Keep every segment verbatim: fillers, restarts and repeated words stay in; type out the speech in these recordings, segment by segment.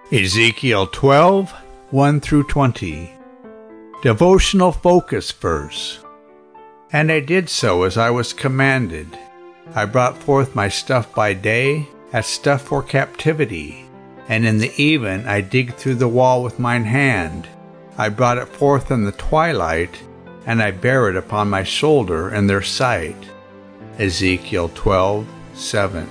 Ezekiel twelve, one through twenty. Devotional focus verse. And I did so as I was commanded. I brought forth my stuff by day, as stuff for captivity. And in the even I digged through the wall with mine hand. I brought it forth in the twilight, and I bare it upon my shoulder in their sight. Ezekiel twelve, seven.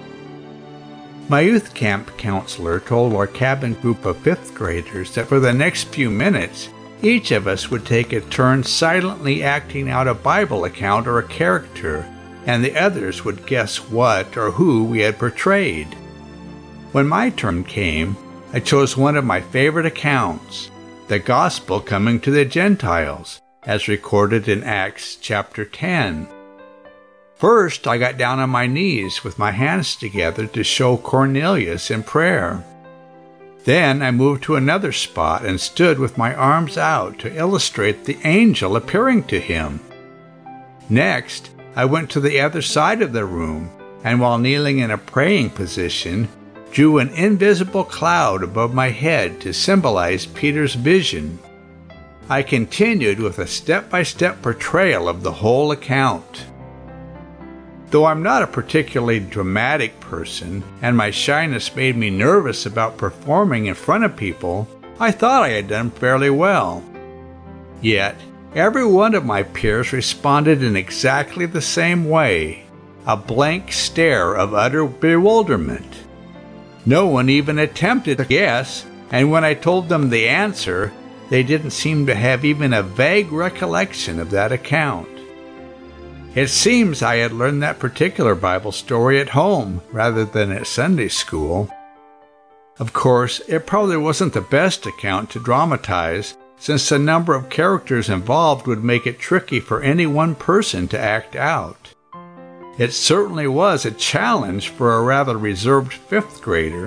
My youth camp counselor told our cabin group of fifth graders that for the next few minutes, each of us would take a turn silently acting out a Bible account or a character, and the others would guess what or who we had portrayed. When my turn came, I chose one of my favorite accounts, the gospel coming to the Gentiles, as recorded in Acts chapter ten. First, I got down on my knees with my hands together to show Cornelius in prayer. Then I moved to another spot and stood with my arms out to illustrate the angel appearing to him. Next, I went to the other side of the room, and while kneeling in a praying position, drew an invisible cloud above my head to symbolize Peter's vision. I continued with a step-by-step portrayal of the whole account. Though I'm not a particularly dramatic person, and my shyness made me nervous about performing in front of people, I thought I had done fairly well. Yet, every one of my peers responded in exactly the same way, a blank stare of utter bewilderment. No one even attempted to guess, and when I told them the answer, they didn't seem to have even a vague recollection of that account. It seems I had learned that particular Bible story at home rather than at Sunday school. Of course, it probably wasn't the best account to dramatize, since the number of characters involved would make it tricky for any one person to act out. It certainly was a challenge for a rather reserved fifth grader.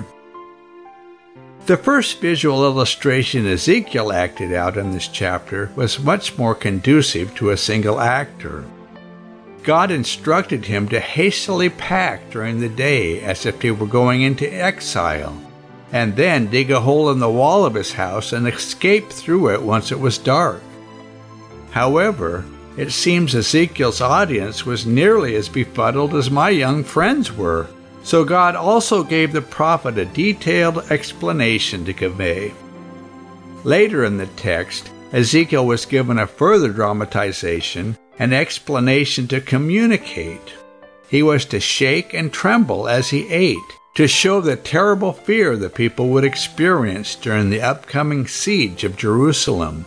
The first visual illustration Ezekiel acted out in this chapter was much more conducive to a single actor. God instructed him to hastily pack during the day as if he were going into exile, and then dig a hole in the wall of his house and escape through it once it was dark. However, it seems Ezekiel's audience was nearly as befuddled as my young friends were, so God also gave the prophet a detailed explanation to convey. Later in the text, Ezekiel was given a further dramatization, an explanation to communicate. He was to shake and tremble as he ate, to show the terrible fear the people would experience during the upcoming siege of Jerusalem.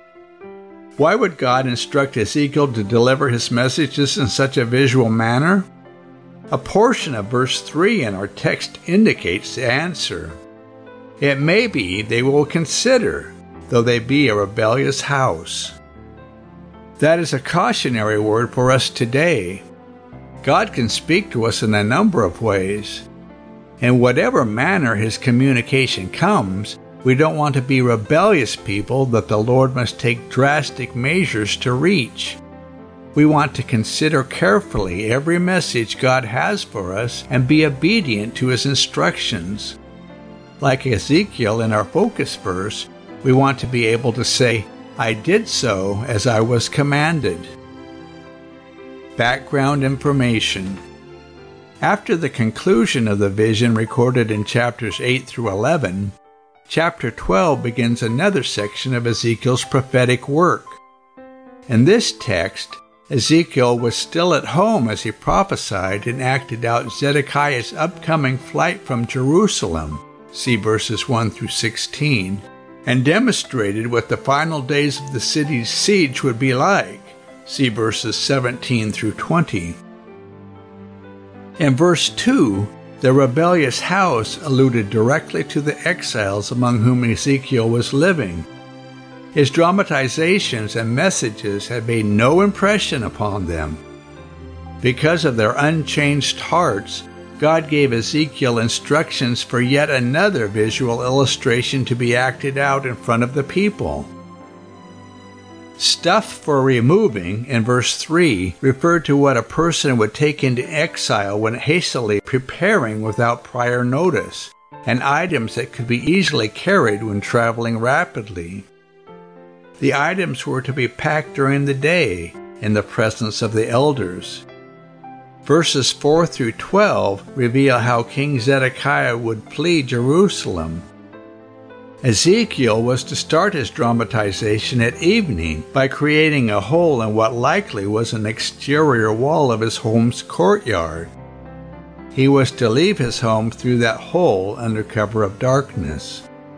Why would God instruct Ezekiel to deliver his messages in such a visual manner? A portion of verse three in our text indicates the answer. It may be they will consider, though they be a rebellious house. That is a cautionary word for us today. God can speak to us in a number of ways. In whatever manner his communication comes, we don't want to be rebellious people that the Lord must take drastic measures to reach. We want to consider carefully every message God has for us and be obedient to his instructions. Like Ezekiel in our focus verse, we want to be able to say, I did so as I was commanded. Background information. After the conclusion of the vision recorded in chapters eight through eleven, chapter twelve begins another section of Ezekiel's prophetic work. In this text, Ezekiel was still at home as he prophesied and acted out Zedekiah's upcoming flight from Jerusalem, see verses one through sixteen, and demonstrated what the final days of the city's siege would be like, see verses seventeen through twenty. In verse two, the rebellious house alluded directly to the exiles among whom Ezekiel was living. His dramatizations and messages had made no impression upon them. Because of their unchanged hearts, God gave Ezekiel instructions for yet another visual illustration to be acted out in front of the people. Stuff for removing, in verse three, referred to what a person would take into exile when hastily preparing without prior notice. and items that could be easily carried when traveling rapidly. The items were to be packed during the day in the presence of the elders. Verses four through twelve reveal how King Zedekiah would flee Jerusalem. Ezekiel was to start his dramatization at evening by creating a hole in what likely was an exterior wall of his home's courtyard. He was to leave his home through that hole under cover of darkness.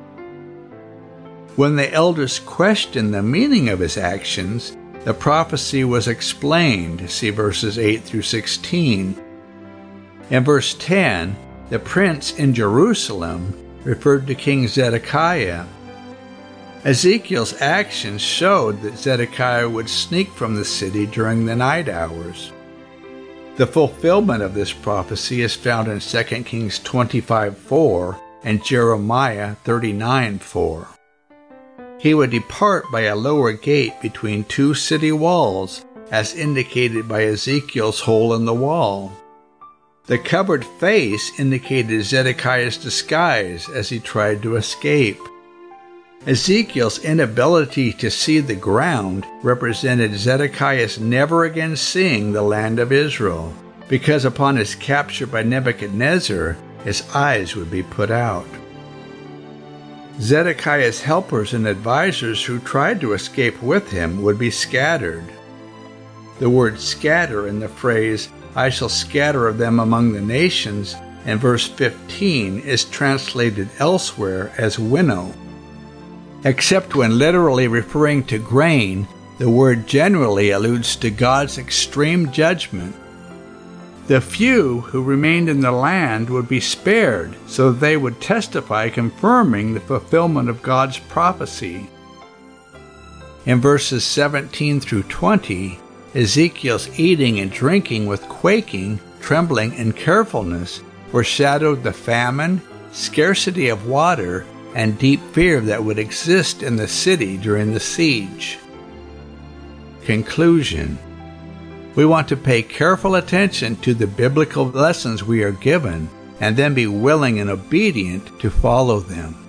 When the elders questioned the meaning of his actions, the prophecy was explained. See verses eight through sixteen. In verse ten, the prince in Jerusalem referred to King Zedekiah. Ezekiel's actions showed that Zedekiah would sneak from the city during the night hours. The fulfillment of this prophecy is found in Second Kings twenty-five four and Jeremiah thirty-nine four. He would depart by a lower gate between two city walls, as indicated by Ezekiel's hole in the wall. The covered face indicated Zedekiah's disguise as he tried to escape. Ezekiel's inability to see the ground represented Zedekiah's never again seeing the land of Israel, because upon his capture by Nebuchadnezzar, his eyes would be put out. Zedekiah's helpers and advisors who tried to escape with him would be scattered. The word scatter in the phrase, "I shall scatter them among the nations," in verse fifteen is translated elsewhere as winnow. Except when literally referring to grain, the word generally alludes to God's extreme judgment. The few who remained in the land would be spared, so that they would testify confirming the fulfillment of God's prophecy. In verses seventeen through twenty, Ezekiel's eating and drinking with quaking, trembling, and carefulness foreshadowed the famine, scarcity of water, and deep fear that would exist in the city during the siege. Conclusion. We want to pay careful attention to the biblical lessons we are given, and then be willing and obedient to follow them.